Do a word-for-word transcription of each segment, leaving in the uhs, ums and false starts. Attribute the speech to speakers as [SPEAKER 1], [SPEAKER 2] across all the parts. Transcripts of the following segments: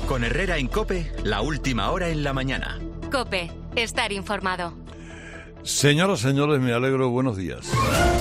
[SPEAKER 1] Con Herrera en COPE, la última hora en la mañana.
[SPEAKER 2] COPE, estar informado.
[SPEAKER 3] Señoras, señores, me alegro, buenos días.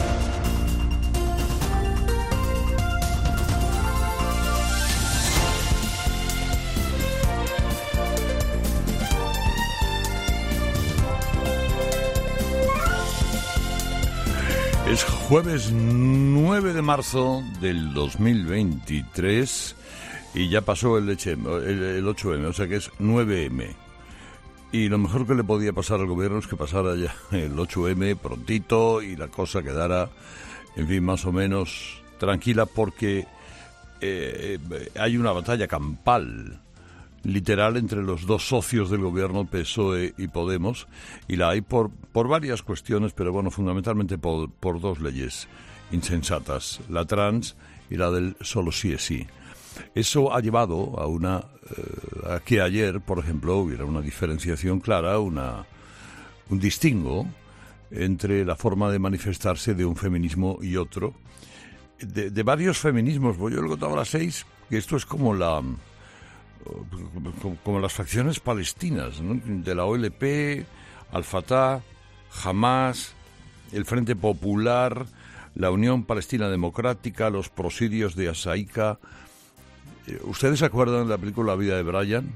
[SPEAKER 3] Es jueves nueve de marzo del dos mil veintitrés y ya pasó el, el ocho eme, o sea que es nueve eme. Y lo mejor que le podía pasar al gobierno es que pasara ya el ocho eme prontito y la cosa quedara, en fin, más o menos tranquila, porque eh, hay una batalla campal literal entre los dos socios del gobierno, P S O E y Podemos, y la hay por, por varias cuestiones, pero bueno, fundamentalmente por, por dos leyes insensatas, la trans y la del solo sí es sí. Eso ha llevado a una eh, a que ayer, por ejemplo, hubiera una diferenciación clara, una un distingo entre la forma de manifestarse de un feminismo y otro, de, de varios feminismos. Pues yo lo he contado a las seis, que esto es como la como, como las facciones palestinas, ¿no? De la O L P, Al-Fatah, Hamas, el Frente Popular, la Unión Palestina Democrática, los prosidios de Asaika. ¿Ustedes se acuerdan de la película La vida de Brian?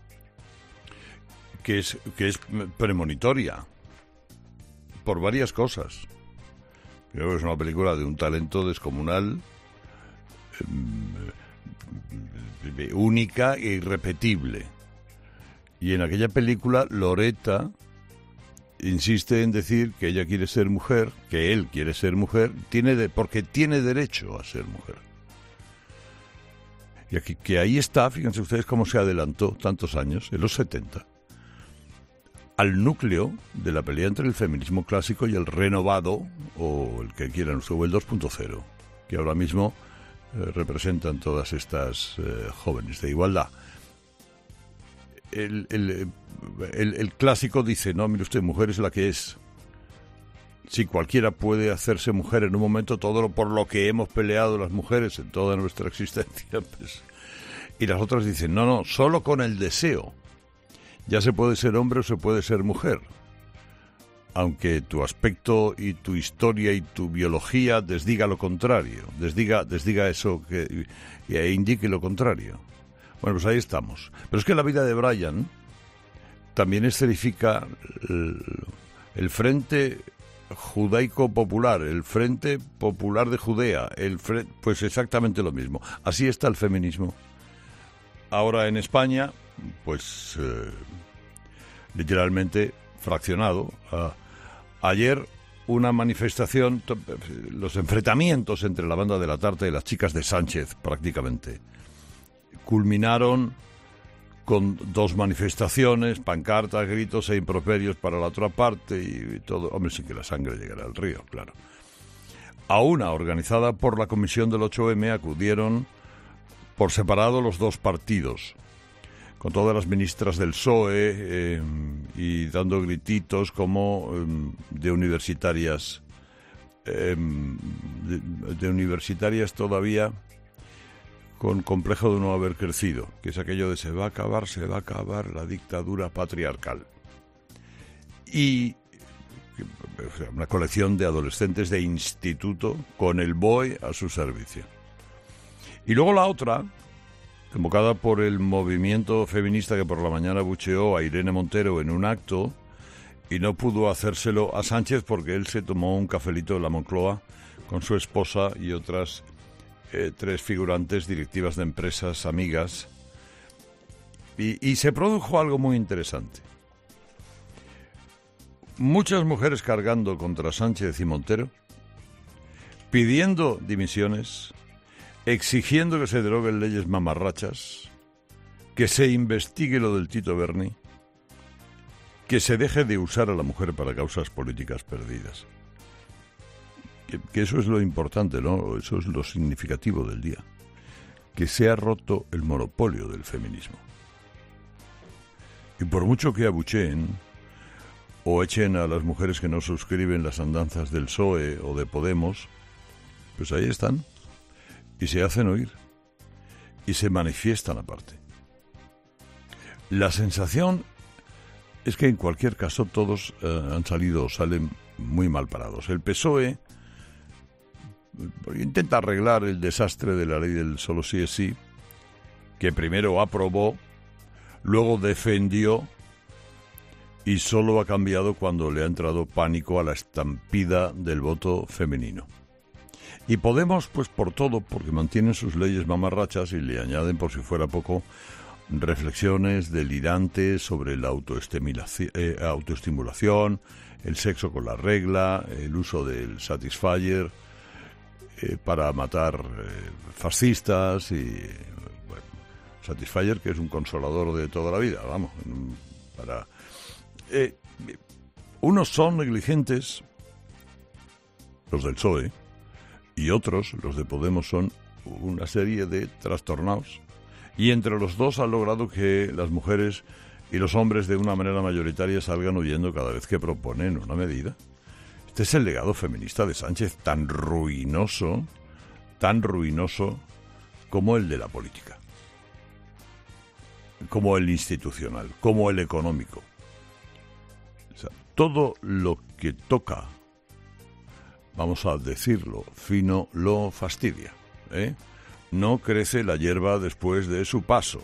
[SPEAKER 3] Que es, que es premonitoria por varias cosas. Creo que es una película de un talento descomunal, eh, única e irrepetible. Y en aquella película Loretta insiste en decir que ella quiere ser mujer, que él quiere ser mujer, tiene de, porque tiene derecho a ser mujer. Y aquí, que ahí está, fíjense ustedes cómo se adelantó tantos años, en los setenta, al núcleo de la pelea entre el feminismo clásico y el renovado, o el que quieran ustedes, o el dos punto cero, que ahora mismo eh, representan todas estas eh, jóvenes de igualdad. El, el, el, el clásico dice, no, mire usted, mujer es la que es. Si cualquiera puede hacerse mujer en un momento, todo lo por lo que hemos peleado las mujeres en toda nuestra existencia, pues. Y las otras dicen, no, no, solo con el deseo. Ya se puede ser hombre o se puede ser mujer. Aunque tu aspecto y tu historia y tu biología desdiga lo contrario, desdiga, desdiga eso que, e indique lo contrario. Bueno, pues ahí estamos. Pero es que la vida de Brian también escenifica el, el Frente Judaico Popular, el Frente Popular de Judea, el fre- pues exactamente lo mismo. Así está el feminismo. Ahora en España, pues eh, literalmente fraccionado. Uh, ayer una manifestación, to- los enfrentamientos entre la banda de la Tarta y las chicas de Sánchez prácticamente culminaron con dos manifestaciones, pancartas, gritos e improperios para la otra parte y todo. Hombre, sin que la sangre llegara al río, claro. A una organizada por la Comisión del ocho eme acudieron por separado los dos partidos, con todas las ministras del P S O E eh, y dando grititos como eh, de universitarias, eh, de, de universitarias todavía con complejo de no haber crecido, que es aquello de se va a acabar, se va a acabar la dictadura patriarcal. Y o sea, una colección de adolescentes de instituto con el B O E a su servicio. Y luego la otra, convocada por el movimiento feminista que por la mañana bucheó a Irene Montero en un acto y no pudo hacérselo a Sánchez porque él se tomó un cafelito en la Moncloa con su esposa y otras Eh, tres figurantes, directivas de empresas, amigas, y, y se produjo algo muy interesante. Muchas mujeres cargando contra Sánchez y Montero, pidiendo dimisiones, exigiendo que se deroguen leyes mamarrachas, que se investigue lo del Tito Berni, que se deje de usar a la mujer para causas políticas perdidas. Que, que eso es lo importante, ¿no? Eso es lo significativo del día. Que se ha roto el monopolio del feminismo. Y por mucho que abucheen o echen a las mujeres que no suscriben las andanzas del P S O E o de Podemos, pues ahí están. Y se hacen oír. Y se manifiestan aparte. La sensación es que en cualquier caso todos eh, han salido o salen muy mal parados. El P S O E intenta arreglar el desastre de la ley del solo sí es sí, que primero aprobó, luego defendió y solo ha cambiado cuando le ha entrado pánico a la estampida del voto femenino. Y Podemos, pues por todo, porque mantienen sus leyes mamarrachas y le añaden, por si fuera poco, reflexiones delirantes sobre la autoestimulación, eh, autoestimulación, el sexo con la regla, el uso del Satisfyer eh, para matar eh, fascistas y... Bueno, Satisfyer, que es un consolador de toda la vida, vamos, para... Eh, unos son negligentes, los del P S O E, y otros, los de Podemos, son una serie de trastornados. Y entre los dos han logrado que las mujeres y los hombres de una manera mayoritaria salgan huyendo cada vez que proponen una medida. Este es el legado feminista de Sánchez, tan ruinoso, tan ruinoso como el de la política, como el institucional, como el económico. O sea, todo lo que toca, vamos a decirlo fino, lo fastidia, ¿eh? No crece la hierba después de su paso.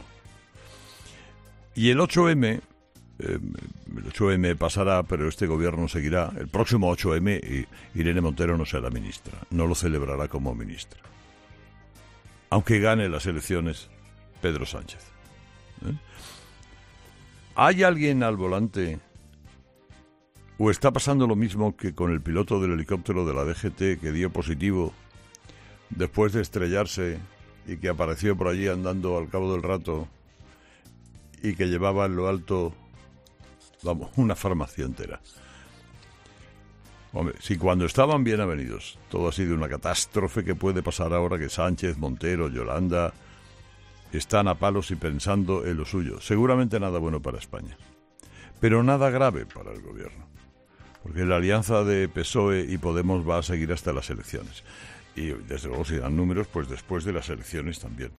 [SPEAKER 3] Y el ocho eme, eh, el ocho eme pasará, pero este gobierno seguirá. El próximo ocho eme, y Irene Montero no será ministra, no lo celebrará como ministra, aunque gane las elecciones Pedro Sánchez. ¿Eh? ¿Hay alguien al volante o está pasando lo mismo que con el piloto del helicóptero de la D G T que dio positivo después de estrellarse y que apareció por allí andando al cabo del rato y que llevaba en lo alto, vamos, una farmacia entera? Hombre, si cuando estaban bien avenidos todo ha sido una catástrofe, ¿qué puede pasar ahora que Sánchez, Montero, Yolanda están a palos y pensando en lo suyo? Seguramente nada bueno para España, pero nada grave para el gobierno, porque la alianza de P S O E y Podemos va a seguir hasta las elecciones. Y desde luego, si dan números, pues después de las elecciones también.